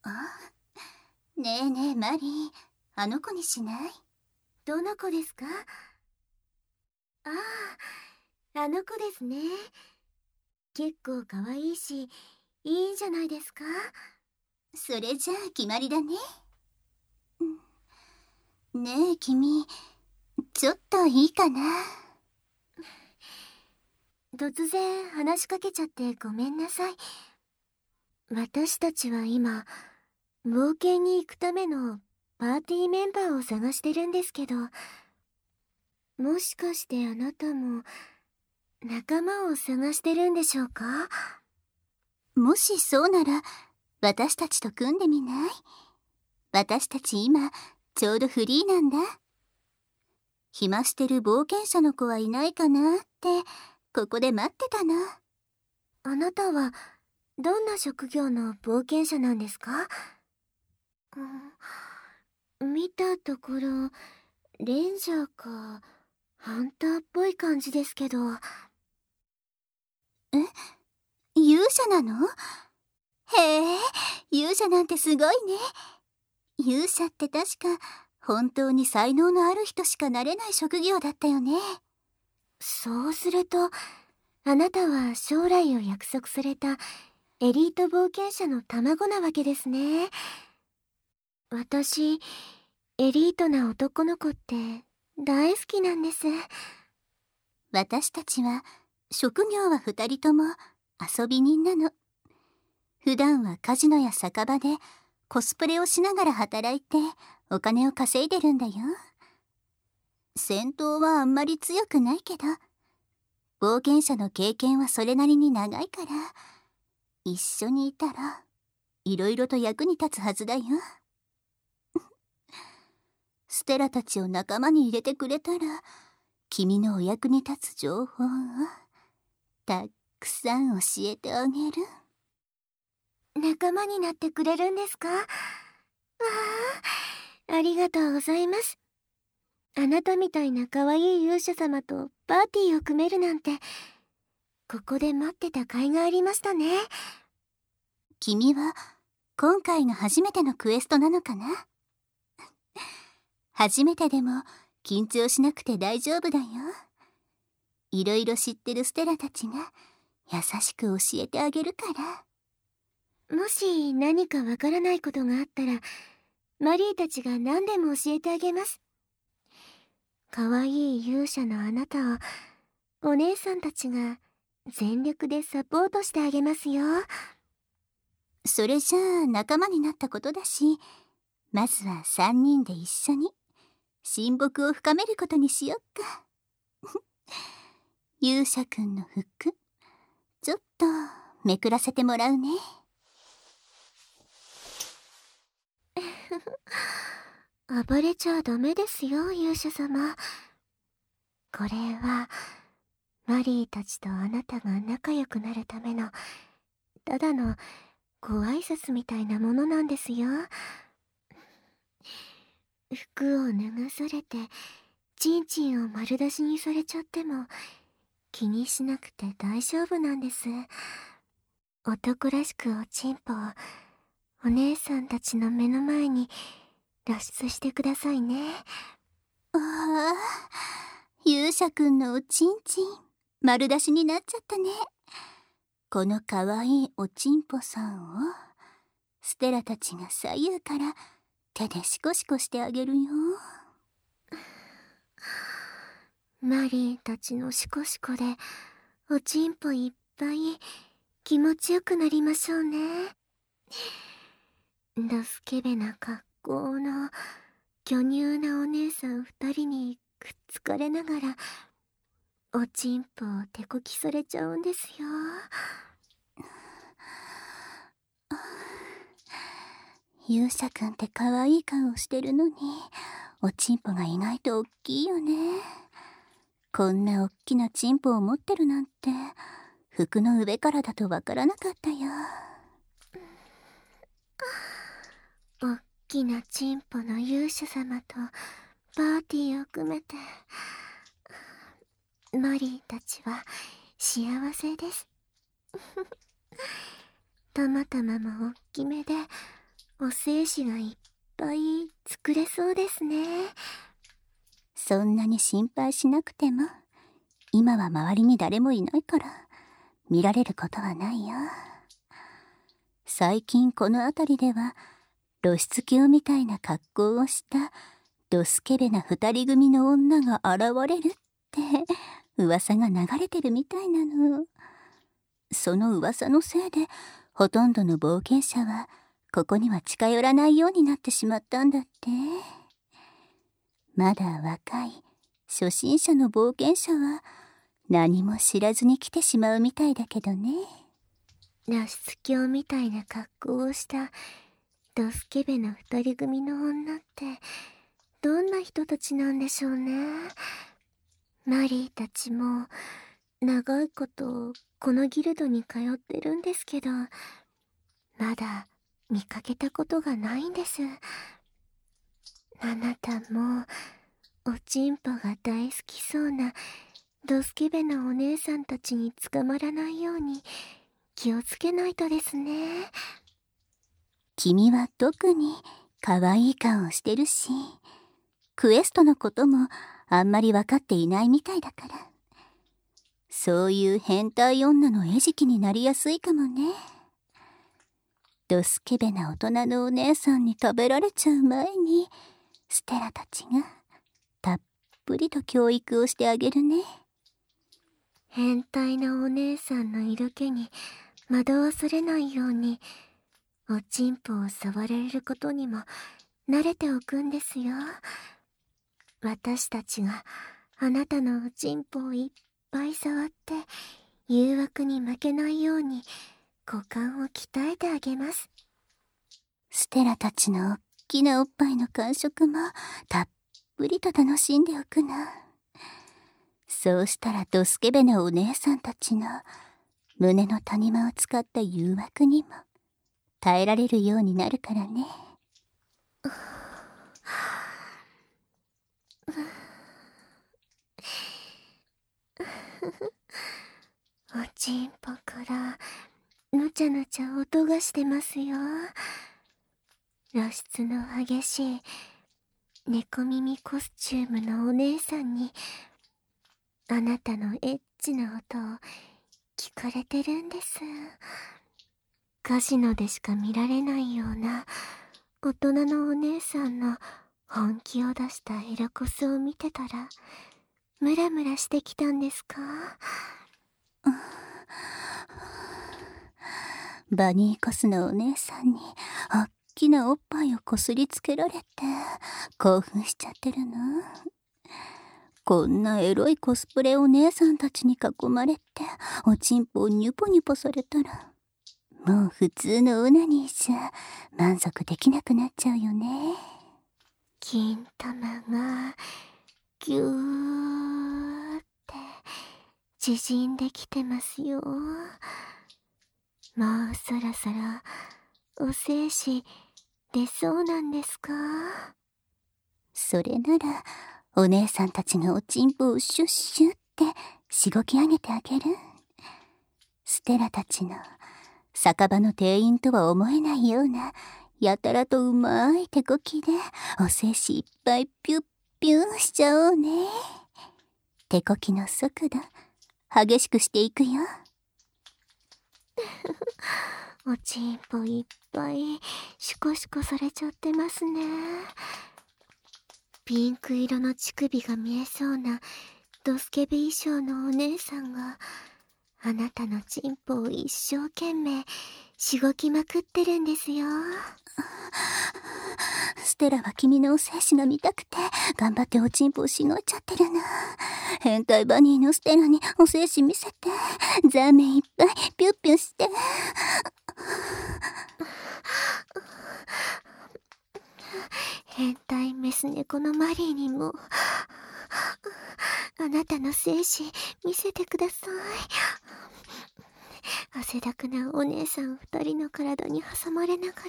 ねえねえマリー、あの子にしない？ どの子ですか？ああ、あの子ですね。結構可愛いし、いいんじゃないですか？ それじゃあ決まりだね。ねえ君、ちょっといいかな？ 突然話しかけちゃってごめんなさい。私たちは今、冒険に行くためのパーティーメンバーを探してるんですけど、もしかしてあなたも仲間を探してるんでしょうか？ もしそうなら私たちと組んでみない？私たち今ちょうどフリーなんだ。暇してる冒険者の子はいないかなってここで待ってたの。 あなたはどんな職業の冒険者なんですか？見たところ、レンジャーかハンターっぽい感じですけど。 勇者なの？へえ、勇者なんてすごいね。勇者って確か本当に才能のある人しかなれない職業だったよね。 そうすると、あなたは将来を約束されたエリート冒険者の卵なわけですね。私、エリートな男の子って大好きなんです。 私たちは職業は2人とも遊び人なの。普段はカジノや酒場でコスプレをしながら働いてお金を稼いでるんだよ。戦闘はあんまり強くないけど、冒険者の経験はそれなりに長いから、一緒にいたらいろいろと役に立つはずだよ。ステラたちを仲間に入れてくれたら、君のお役に立つ情報をたくさん教えてあげる。 仲間になってくれるんですか？わあ、ありがとうございます。あなたみたいな可愛い勇者様とパーティーを組めるなんて、ここで待ってた甲斐がありましたね。 君は今回が初めてのクエストなのかな？初めてでも緊張しなくて大丈夫だよ。いろいろ知ってるステラたちが優しく教えてあげるから。 もし何かわからないことがあったら、マリーたちが何でも教えてあげます。可愛い勇者のあなたをお姉さんたちが全力でサポートしてあげますよ。 それじゃあ仲間になったことだし、まずは3人で一緒に親睦を深めることにしよっか。勇者くんの服、ちょっとめくらせてもらうね。 暴れちゃダメですよ、勇者様。これはマリーたちとあなたが仲良くなるためのただのご挨拶みたいなものなんですよ。服を脱がされてチンチンを丸出しにされちゃっても気にしなくて大丈夫なんです。男らしくおちんぽをお姉さんたちの目の前に露出してくださいね。 ああ、勇者くんのおちんちん丸出しになっちゃったね。このかわいいおちんぽさんをステラたちが左右から手でシコシコしてあげるよ。 マリーたちのシコシコでおちんぽいっぱい気持ちよくなりましょうね。ドスケベな格好の巨乳なお姉さん2人にくっつかれながらおちんぽを手こきされちゃうんですよ。 勇者くんってかわいい顔してるのにおちんぽが意外とおっきいよね。こんなおっきなチンポを持ってるなんて服の上からだとわからなかったよ。 おっきなチンポの勇者様とパーティーを組めてマリーたちは幸せです。たまたまもおっきめでお精子がいっぱい作れそうですね。 そんなに心配しなくても、今は周りに誰もいないから見られることはないよ。最近この辺りでは露出狂みたいな格好をしたドスケベな二人組の女が現れるって噂が流れてるみたいなの。その噂のせいでほとんどの冒険者はここには近寄らないようになってしまったんだって。まだ若い初心者の冒険者は何も知らずに来てしまうみたいだけどね。 露出狂みたいな格好をしたドスケベな二人組の女ってどんな人たちなんでしょうね。マリーたちも長いことこのギルドに通ってるんですけど、まだ見かけたことがないんです。あなたもおちんぽが大好きそうなドスケベなお姉さんたちに捕まらないように気をつけないとですね。 君は特に可愛い顔をしてるし、クエストのこともあんまり分かっていないみたいだから、そういう変態女の餌食になりやすいかもね。ドスケベな大人のお姉さんに食べられちゃう前に、ステラたちがたっぷりと教育をしてあげるね。 変態なお姉さんの色気に惑わされないように、おちんぽを触られることにも慣れておくんですよ。私たちがあなたのおちんぽをいっぱい触って誘惑に負けないように股間を鍛えてあげます。 ステラたちのおっきなおっぱいの感触もたっぷりと楽しんでおくな。そうしたらドスケベなお姉さんたちの胸の谷間を使った誘惑にも耐えられるようになるからね。 おちんぽからぬちゃぬちゃ音がしてますよ。露出の激しい猫耳コスチュームのお姉さんにあなたのエッチな音を聞かれてるんです。カジノでしか見られないような大人のお姉さんの本気を出したエロコスを見てたらムラムラしてきたんですか？ バニーコスのお姉さんにおっきなおっぱいをこすりつけられて興奮しちゃってるの。こんなエロいコスプレお姉さんたちに囲まれておちんぽをニュポニュポされたら、もう普通のオナニーじゃ満足できなくなっちゃうよね。 金玉がギューって縮んできてますよ。もうそろそろお精子出そうなんですか？ それならお姉さんたちがおちんぽをシュッシュってしごき上げてあげる。ステラたちの酒場の店員とは思えないようなやたらとうまい手こきでお精子いっぱいピュッピューしちゃおうね。手こきの速度激しくしていくよ。 おちんぽいっぱいシコシコされちゃってますね。ピンク色の乳首が見えそうなドスケベ衣装のお姉さんがあなたのチンポを一生懸命しごきまくってるんですよ。 ステラは君のお精子が見たくて頑張っておちんぽをしごいちゃってるな。変態バニーのステラにお精子見せて、ザーメンいっぱいピュッピュッして。 変態メス猫のマリーにもあなたの精子見せてください。汗だくなお姉さん二人の体に挟まれながら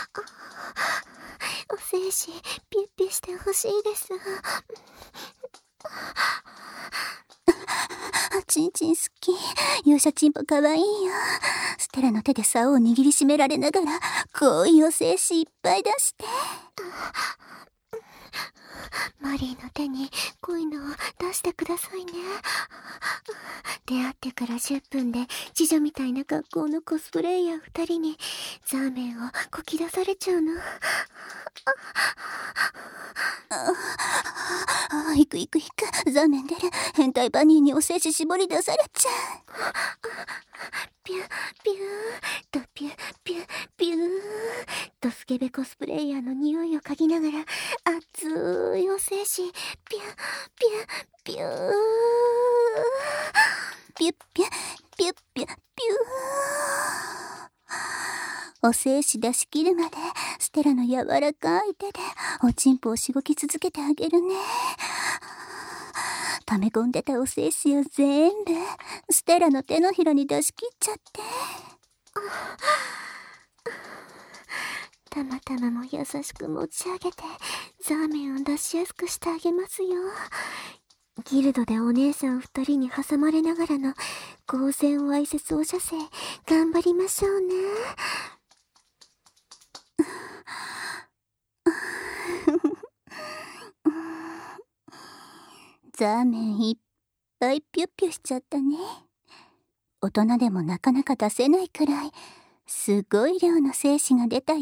お精子ピュッピュしてほしいです。 チンチン好き。勇者チンポかわいいよ。ステラの手で竿を握りしめられながら、恋を精子いっぱい出して。 マリーの手に恋のを出してくださいね。出会ってから10分で次女みたいな格好のコスプレイヤー2人にザーメンをこき出されちゃうの。 行く。ザーメン出る。変態バニーにお精子絞り出されちゃう。 ピューピューとピューピューピューとスケベコスプレイヤーの匂いを嗅ぎながら熱いお精子ピューピューピューピュッピュッピュッピュッピュー。お精子出し切るまでステラの柔らかい手でおちんぽをしごき続けてあげるね。溜め込んでたお精子を全部ステラの手のひらに出し切っちゃって。 たまたまも優しく持ち上げてザーメンを出しやすくしてあげますよ。ギルドでお姉さん2人に挟まれながらの公然わいせつお射精頑張りましょうね。 ザーメンいっぱいピュッピュしちゃったね。大人でもなかなか出せないくらいすごい量の精子が出たよ。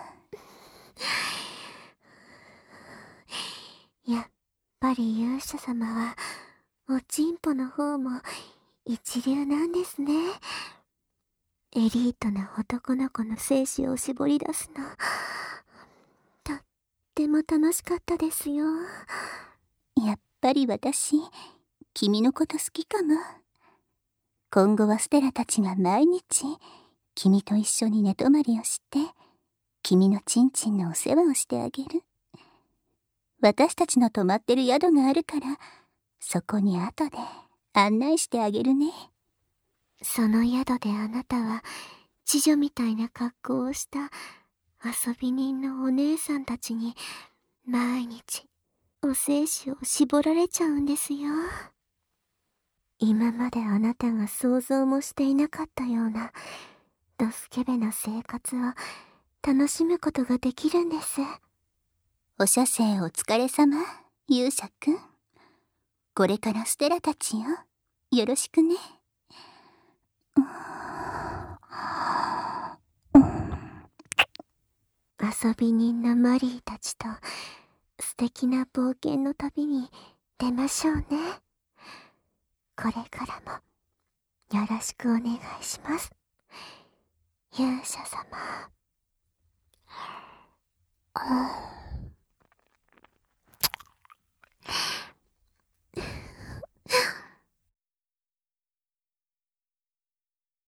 やっぱり勇者様はおちんぽの方も一流なんですね。エリートな男の子の精子を絞り出すのとっても楽しかったですよ。 やっぱり私君のこと好きかも。今後はステラたちが毎日君と一緒に寝泊まりをして君のチンチンのお世話をしてあげる。私たちの泊まってる宿があるからそこに後で案内してあげるね。 その宿であなたは知女みたいな格好をした遊び人のお姉さんたちに毎日お精子を絞られちゃうんですよ。今まであなたが想像もしていなかったようなドスケベな生活を楽しむことができるんです。 お射精お疲れ様、勇者くん。これからステラたちよ、よろしくね。 遊び人のマリーたちと素敵な冒険の旅に出ましょうね。これからもよろしくお願いします、勇者様。